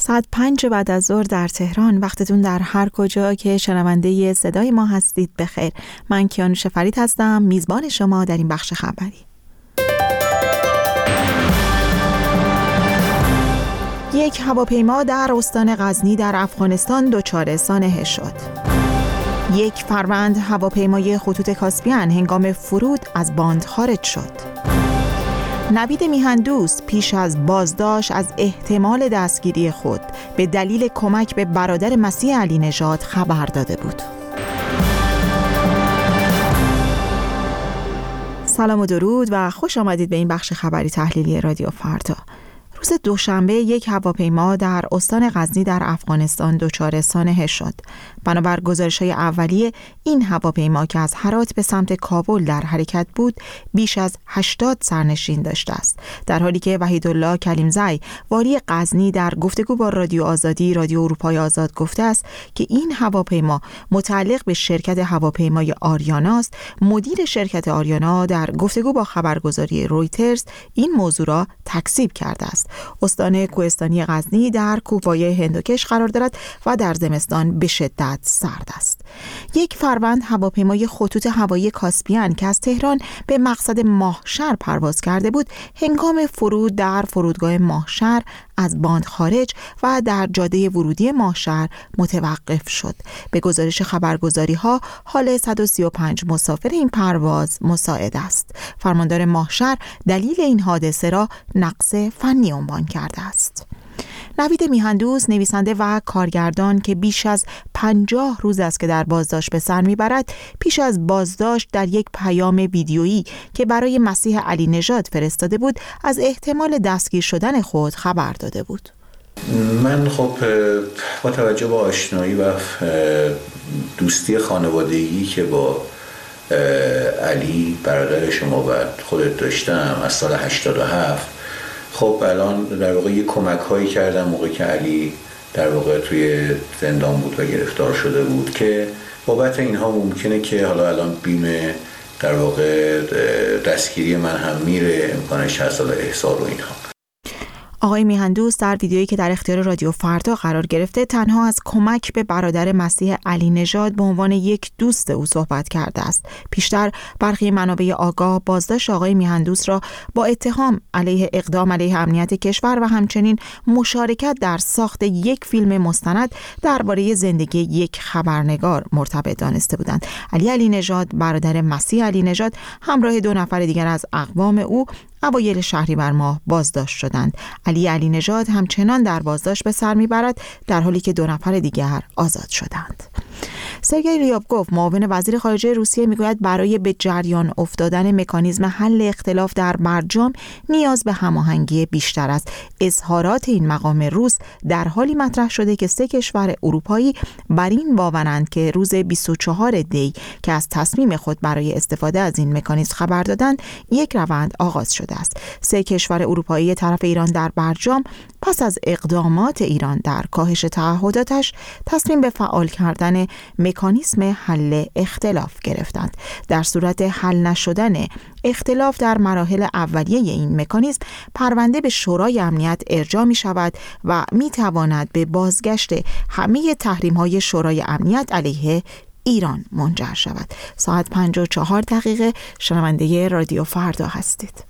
ساعت 5 بعد از ظهر در تهران. وقتتون در هر کجا که شنونده صدای ما هستید بخیر. من کیانوش فرید هستم، میزبان شما در این بخش خبری. یک هواپیما در استان غزنی در افغانستان دچار سانحه شد. یک فروند هواپیمای خطوط کاسپیان هنگام فرود از باند خارج شد. نوید میهندوست پیش از بازداشت از احتمال دستگیری خود به دلیل کمک به برادر مسیح علی نژاد خبر داده بود. سلام و درود و خوش آمدید به این بخش خبری تحلیلی رادیو فردا. روز دوشنبه یک هواپیما در استان غزنی در افغانستان دچار سانحه شد. بنابر گزارش‌های اولیه این هواپیما که از هرات به سمت کابل در حرکت بود بیش از 80 سرنشین داشته است، در حالی که وحیدالله کلیمزی والی غزنی در گفتگو با رادیو آزادی رادیو اروپای آزاد گفته است که این هواپیما متعلق به شرکت هواپیمای آریانا است. مدیر شرکت آریانا در گفتگو با خبرگزاری رویترز این موضوع را تکذیب کرده است. استان کوهستانی غزنی در کوهپایه هندوکش قرار دارد و در زمستان به شدت سرد است. یک فروند هواپیمای خطوط هوایی کاسپیان که از تهران به مقصد ماهشهر پرواز کرده بود هنگام فرود در فرودگاه ماهشهر از باند خارج و در جاده ورودی ماهشهر متوقف شد. به گزارش خبرگزاری‌ها حال 135 مسافر این پرواز مساعد است. فرماندار ماهشهر دلیل این حادثه را نقص فنی عنوان کرده است. نوید میهندوست نویسنده و کارگردان که بیش از 50 روز است که در بازداشت به سر میبرد، پیش از بازداشت در یک پیام ویدیویی که برای مسیح علی نژاد فرستاده بود از احتمال دستگیر شدن خود خبر داده بود. من با توجه به آشنایی و دوستی خانوادگی که با علی برادر شما و خودت داشتم از سال 87، الان در واقع یه کمک هایی کردم موقعی که علی در واقع توی زندان بود و گرفتار شده بود که بابت اینها ممکنه که حالا الان بیمه در واقع دستگیری من هم میره، امکانش هست حالا احضار و اینها. آقای میهندوست در ویدیویی که در اختیار رادیو فردا قرار گرفته تنها از کمک به برادر مسیح علی نژاد به عنوان یک دوست او صحبت کرده است. پیشتر برخی منابع آگاه بازداشت آقای میهندوست را با اتهام علیه اقدام علیه امنیت کشور و همچنین مشارکت در ساخت یک فیلم مستند درباره زندگی یک خبرنگار مرتبط دانسته بودند. علی نژاد برادر مسیح علی نژاد همراه 2 نفر دیگر از اقوام او اوایل شهریور ماه بازداشت شدند. علی نژاد همچنان در بازداشت به سر میبرد در حالی که 2 نفر دیگر آزاد شدند. سرگئی ریابکوف معاون وزیر خارجه روسیه میگوید برای به جریان افتادن مکانیزم حل اختلاف در برجام نیاز به هماهنگی بیشتر است. اظهارات این مقام روس در حالی مطرح شده که 3 کشور اروپایی بر این باورند که روز 24 دی که از تصمیم خود برای استفاده از این مکانیزم خبر دادند یک روند آغاز شده است. 3 کشور اروپایی طرف ایران در برجام پس از اقدامات ایران در کاهش تعهداتش تصمیم به فعال کردن مکانیزم حل اختلاف گرفتند. در صورت حل نشدن اختلاف در مراحل اولیه این مکانیزم پرونده به شورای امنیت ارجاع می شود و می تواند به بازگشت همه تحریم‌های شورای امنیت علیه ایران منجر شود. ساعت 54 دقیقه شنونده رادیو فردا هستید.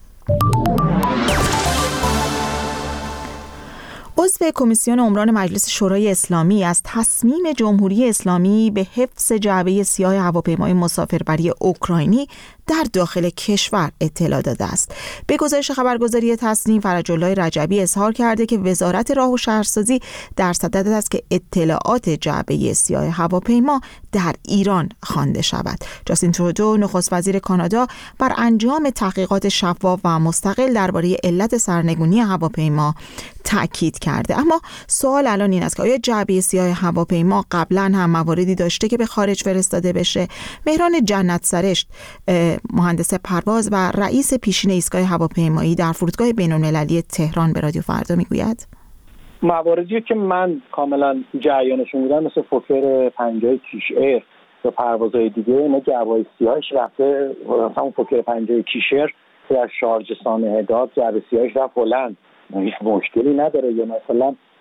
عضو کمیسیون عمران مجلس شورای اسلامی از تصمیم جمهوری اسلامی به حفظ جعبه سیاه هواپیمای مسافربری اوکراینی در داخل کشور اطلاع داده است. به گزارش خبرگزاری تصنیم، فرج الله رجبی اظهار کرده که وزارت راه و شهرسازی در صدد است که اطلاعات جعبه سیاه هواپیما در ایران خوانده شود. جاستین ترودو نخست وزیر کانادا بر انجام تحقیقات شفاف و مستقل درباره علت سرنگونی هواپیما تأکید کرده. اما سوال الان این است که آیا جعبه سیاه هواپیما قبلا هم مواردی داشته که به خارج فرستاده بشه؟ مهران جنت سرشت، مهندس پرواز و رئیس پیشین ایستگاه هواپیمایی در فرودگاه بین‌المللی تهران به رادیو فردا میگوید مواردی که من کاملا جریانشون بودم مثل فوکر 50 کیش ایر و پروازهای دیگه، اینا جعبه سیاهش رفته، مثلا اون فوکر 50 کیشر در شارژ سانحه داد جعبه سیاهش رفت هلند، هیچ مشکلی نداره. یا مثلا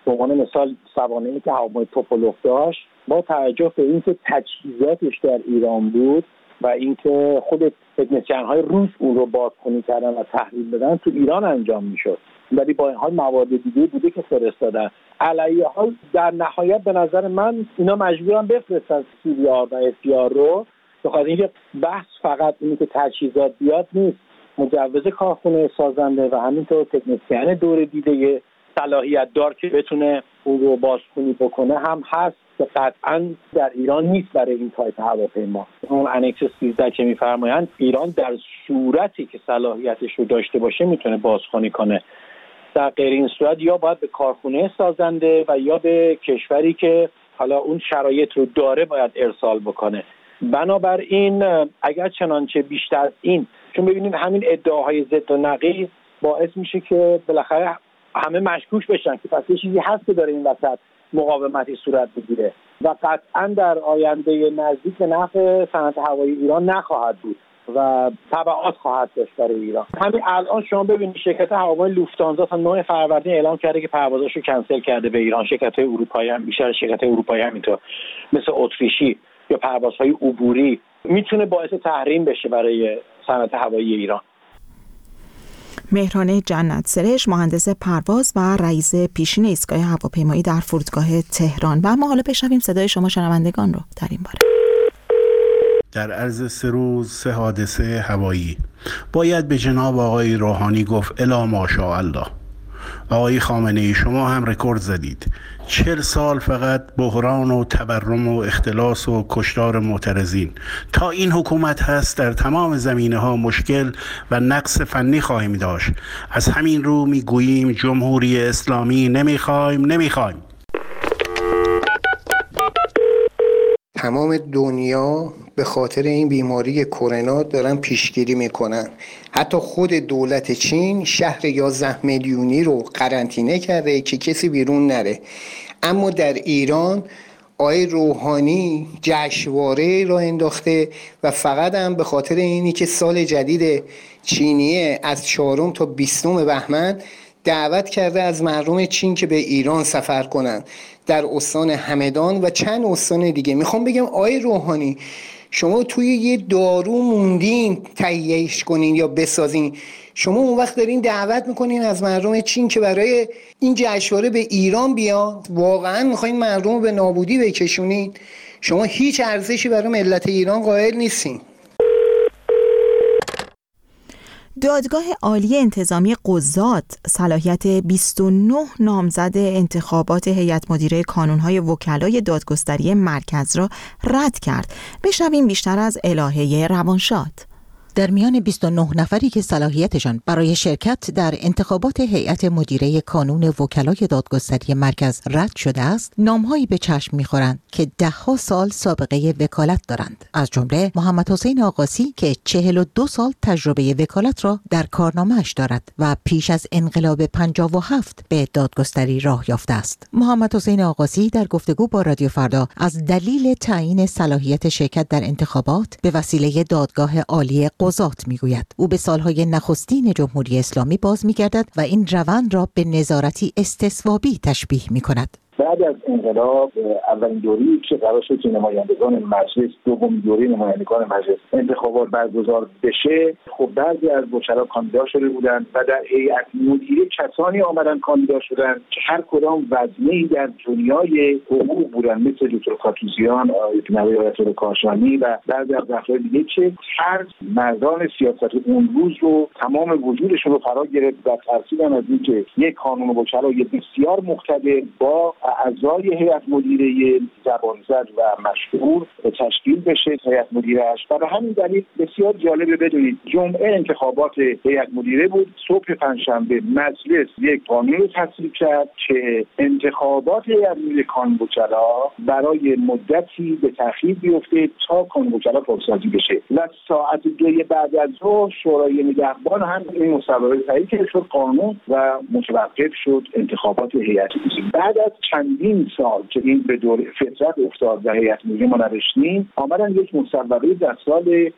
به عنوان مثال سوانحی که هواپیمای توپولوف داشت، با توجه به اینکه تجهیزاتش در ایران بود و اینکه خود تکنسین‌های روس اون رو بازخوانی کردن و تحویل دادن، تو ایران انجام میشد. ولی با این حال مواد دیگه بوده که فرستادن. علیه حال در نهایت به نظر من اینا مجبورن بفرستن CVR و FDR رو، بخاطر اینکه بحث فقط اینه که تجهیزات بیاد نیست، مجوز کارخونه سازنده و همینطور تکنسین دور دیده صلاحیت دار که بتونه اون رو بازخوانی بکنه هم هست که قطعا در ایران نیست برای این تایپ هواپیما. اون انکس 13 که میفرمایند ایران در صورتی که صلاحیتش رو داشته باشه میتونه بازخوانی کنه. در غیر این صورت یا باید به کارخونه سازنده و یا به کشوری که حالا اون شرایط رو داره باید ارسال بکنه. بنابراین اگر چنانچه بیشتر از این، چون ببینید همین ادعاهای ضد و نقیض باعث میشه که بالاخره همه مشکوک بشن که پس یه چیزی هست که داره این وسط مقاومتی صورت بگیره و قطعا در آینده نزدیک به نفع صنعت هوایی ایران نخواهد بود و تبعات خواهد داشت برای ایران. همین الان شما ببینید شرکت هواپیمای لوفتانزا تا 9 فروردین اعلام کرده که پروازاشو کنسل کرده به ایران. شرکت‌های اروپایی هم بیشتر شرکت‌های اروپایی همینطور مثل اتریشی یا پروازهای عبوری میتونه باعث تحریم بشه برای صنعت هوایی ایران. مهران جنت سرش، مهندس پرواز و رئیس پیشین ایستگاه هواپیمایی در فرودگاه تهران. و ما حالا بشنویم صدای شما شنوندگان رو در این باره. در عرض 3 روز 3 حادثه هوایی باید به جناب آقای روحانی گفت الا ماشاءالله. آقای خامنه‌ای شما هم رکورد زدید. 40 سال فقط بحران و تورم و اختلاس و کشتار معترضین. تا این حکومت هست در تمام زمینه‌ها مشکل و نقص فنی خواهیم داشت. از همین رو میگوییم جمهوری اسلامی نمیخوایم. تمام دنیا به خاطر این بیماری کرونا دارن پیشگیری میکنن. حتی خود دولت چین شهر 11 میلیونی رو قرنطینه کرده که کسی بیرون نره. اما در ایران آقای روحانی جشنواره را انداخته و فقط هم به خاطر اینی که سال جدید چینیه از 4 تا 20 بهمن دعوت کرده از مردم چین که به ایران سفر کنن در استان همدان و چند استان دیگه. میخوام بگم آقای روحانی شما توی یه دارو موندین تهیهش کنین یا بسازین، شما اون وقت دارین دعوت میکنین از مردم چین که برای این جشنواره به ایران بیان. واقعا میخواین مردم رو به نابودی بکشونین؟ شما هیچ ارزشی برای ملت ایران قائل نیستین. دادگاه عالی انتظامی قضات صلاحیت 29 نامزد انتخابات هیئت مدیره کانون‌های وکلای دادگستری مرکز را رد کرد. بشنویم بیشتر از الهه روانشاد. در میان 29 نفری که صلاحیتشان برای شرکت در انتخابات هیئت مدیره کانون وکلای دادگستری مرکز رد شده است، نام‌هایی به چشم می‌خورند که 10 سال سابقه وکالت دارند. از جمله محمد حسین آقاسی که 42 سال تجربه وکالت را در کارنامه‌اش دارد و پیش از انقلاب 57 به دادگستری راه یافته است. محمد حسین آقاسی در گفتگو با رادیو فردا از دلیل تعیین صلاحیت شرکت در انتخابات به وسیله دادگاه عالی قضات میگوید. او به سالهای نخستین جمهوری اسلامی باز میگردد و این روند را به نظارتی استثوابی تشبیه میکند. بعد از انقلاب اولین دوری که قرار شد که نمایندگان مجلس، دومین دوره نمایندگان مجلس انتخابات برگزار بشه، خب بعضی از وکلا کاندیدا شده بودند و در هیئت مدیره کسانی آمدن کاندیدا شدند که هر کدام وزنه‌ای در دنیای حقوق بودند، مثل دکتر کاتوزیان، آیت الله کاشانی و بعضی از افراد دیگه که هر مردان سیاست اون روز رو تمام وجودشون رو فرا گرفت و ترسیدن از اینکه یک کانون وکلای بسیار مقتدر با اعضای هیئت مدیره زبانزد و مشهور تشکیل بشه هیئت مدیره‌اش. برای همین دلیل بسیار جالبه بدونید جمعه انتخابات هیئت مدیره بود، صبح پنجشنبه مجلس یک قانون تصویب کرد که انتخابات هیئت مدیره کانون وکلا برای مدتی به تأخیر بیفته تا کانون وکلا پاکسازی بشه و ساعت 2 بعد از ظهر شورای نگهبان هم این مصوبه تایید کرد، شد قانون و متوقف شد انتخابات هیئت مدیره. بعد از چندین سال که این به دور فطرت افتاد و هیئت مدیره ما نوشتیم، آمدن یک مصوبه در سال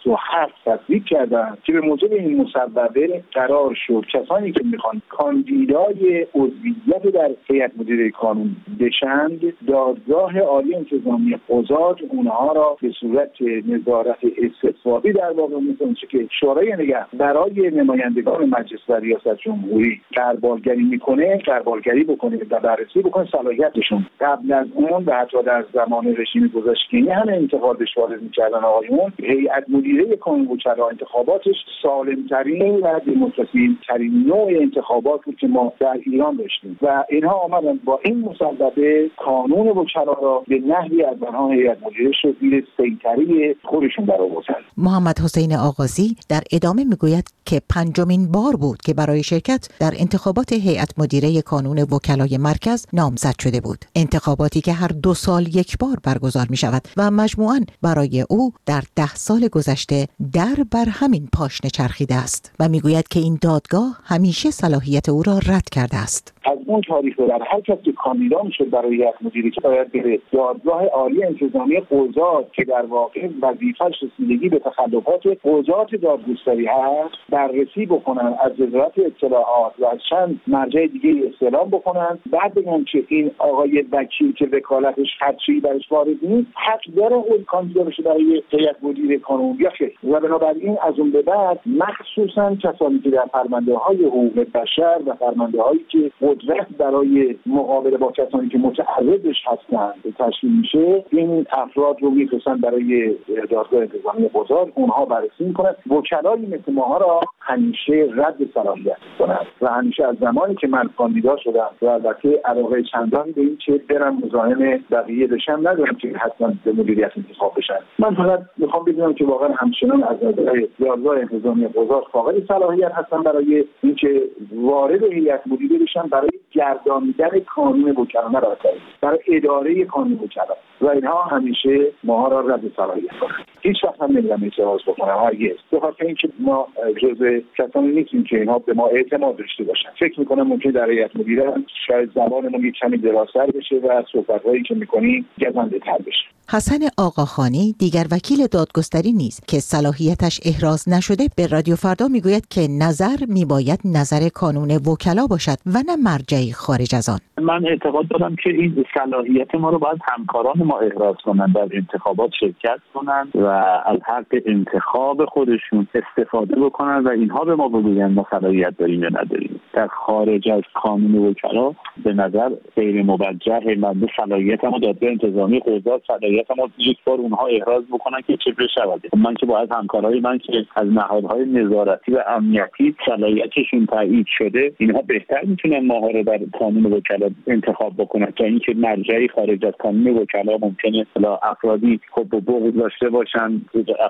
67 تصویب کردن که به موجب این مصوبه قرار شد کسانی که میخوان کاندیدای عضویت در هیئت مدیره کانون بشند، دادگاه عالی انتظامی قضات اونها را به صورت نظارت استثبابی در واقع می‌کنه که شورای نگهبان برای نمایندگان مجلس و ریاست جمهوری غربالگری میکنه، غربالگری بکنه و بررسی بکنه صلاحیتشون. قبل از اون و حتی در زمان رژیم گذشته همه انتخابش وارد میکردن آقایون. هیئت مدیره کانون وکلا انتخاباتش سالمترین و دموکراسی ترین نوع انتخابات بود که ما در ایران داشتیم و اینها آمدن با این مصوبه قانون وکلا را به نحوی از آنها هیئت مدیره شد زیر سیطره خودشون درآوردن. محمد حسین آغازی در ادامه میگوید که پنجمین بار بود که برای شرکت در انتخابات هیئت مدیره کانون وکلای مرکز نامزد شده بود. انتخاباتی که هر 2 سال یک بار برگزار می شود و مجموعاً برای او در 10 سال گذشته در بر همین پاشنه چرخیده است و میگوید که این دادگاه همیشه صلاحیت او را رد کرده است. از اون تاریخ در هر کسی که کاندیدا میشد برای هیئت مدیره که باید بره دادگاه عالی انتظامی قضات که در واقع وظیفه‌اش رسیدگی به تخلفات قضات دادگستری هست بررسی بکنن، از وزارت اطلاعات و از چند مرجع دیگه استعلام بکنن، بعد بگن که این آقای وکیل که وکالتش خدشه‌ای درش وارد نیست حق داره اون کاندیدا بشه برای هیئت مدیره کانون یا خیر. و بنابراین از اون به بعد مخصوصا کسانی که در فرمانده‌های حقوق بشر و فرمانده‌هایی که قدرت برای مقابله با کسانی که متعرضش هستند تشکیل میشه، این افراد رو میفرستن برای دادگاه انتظامی قضات، اونها بررسی میکنن. وکلایی مثل ماها را همیشه رد صلاحیت میکنن و همیشه از زمانی که من کاندیدا شدم و البته علاقه چندانی به این که برم مزاحم بقیه بشم ندارم که حتما به مدیریت انتخاب بشن. من فقط میخوام بدونم که واقعا همچنان از نظر دادگاه انتظامی قضات فاقد صلاحیت هستن برای اینکه وارد هیئت مدیره بشن برای گردانیدن قانون وکلا، نه برای اداره قانون وکلا و اینها همیشه ماها را رد صلاحیت کنند. هیچ وقت هم نمیدونم اعتراض بکنم هرگز، به خاطر اینکه ما جزء کسانی نیستیم که اینها به ما اعتماد داشته باشن. فکر میکنم ممکنه در هیئت مدیره شاید زبانمون یک کمی درازتر بشه و صحبت‌هایی که میکنیم گزنده‌تر بشه. حسن آقاخانی دیگر وکیل دادگستری نیست که صلاحیتش احراز نشده به رادیو فردا میگوید که نظر میباید نظر کانون وکلا باشد و نه مرجعی خارج از آن. من اعتقاد دارم که این صلاحیت ما رو باید همکاران ما احراز کنن، در انتخابات شرکت کنن و از حق انتخاب خودشون استفاده بکنن و اینها به ما بگوین ما صلاحیت داریم یا نداریم. در خارج از قانون وکلا به نظر غیر موجه من صلاحیت ما دادگاه انتظامی قضات صلاحیت ما یک بار اونها احراز بکنن که چه بشود. من که باید همکارای من که از نهادهای نظارتی و امنیتی صلاحیتشون تایید شده اینها بهتر میتونن ماها رو در قانون وکلا انتخاب بکنن تا اینکه مرجعی خارج از قانون وکلا ممکنه افرادی خب بغض داشته باشن،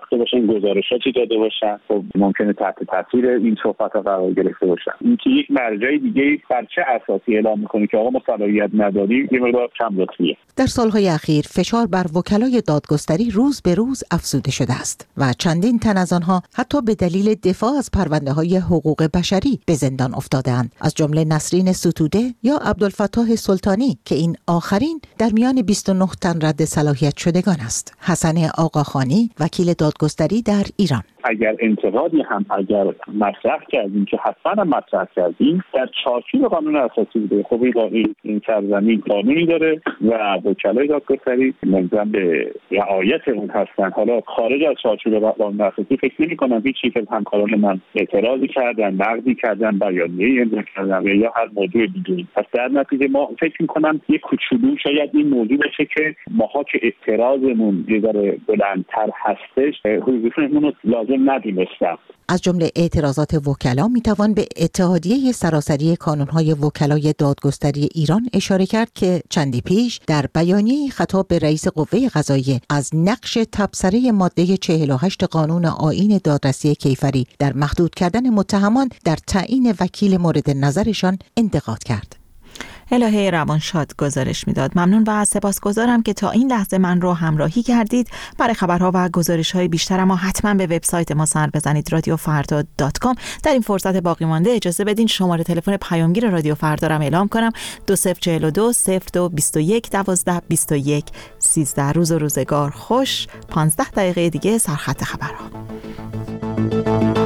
گزارشاتی داده باشن، خب ممکنه تحت تاثیر این صحبت‌ها قرار گرفته باشن. اینکه یک مرجع دیگه بر چه اساسی اعلام میکنه که آقا ما صلاحیت نداریم یه مقدار کم لطفیه. در سالهای اخیر فشار بر وکلای دادگستری روز به روز افزوده شده است و چندین تن از آنها حتی به دلیل دفاع از پرونده‌های حقوق بشری به زندان افتاده‌اند، از جمله نسرین ستوده یا عبدالفتاح سلطانی که این آخرین در میان 29 تن رد صلاحیت شدگان است. حسن آقاخانی وکیل دادگستری در ایران: اگر انتقادی هم اگر مطرح کردیم که حتما مطرح کردیم در چارچوب قانون اساسی بوده. خب این سرزمین قانونی داره و وکلای دادگستری ملزم به رعایت اون هستن. حالا خارج از چارچوب قانون اساسی فکر نمی‌کنم هیچ یک از همکاران من اعتراضی کردن، نقدی کردن، بیانیه‌ای امضا کردن یا هر موضوع دیگه‌ای. پس در نتیجه ما فکر می‌کنم یک کوچولو شاید این موضوع بشه که ماها که اعتراضمون یه ذره بلندتر هستش حضورمون رو لازم ندونستم. از جمله اعتراضات وکلا میتوان به اتحادیه سراسری کانونهای وکلای دادگستری ایران اشاره کرد که چندی پیش در بیانیه خطاب به رئیس قوه قضاییه از نقش تبصره ماده 48 قانون آیین دادرسی کیفری در محدود کردن متهمان در تعیین وکیل مورد نظرشان انتقاد کرد. الهه روانشاد گزارش میداد. ممنون و سپاسگزارم که تا این لحظه من رو همراهی کردید. برای خبرها و گزارش‌های بیشتر ما حتما به وبسایت ما سر بزنید radiofarda.com. در این فرصت باقی مانده اجازه بدین شماره تلفن پیامگیر رادیو فردا رو اعلام کنم: 2042 02 21 12 21 13. روز و روزگار خوش. 15 دقیقه دیگه سرخط خبرها.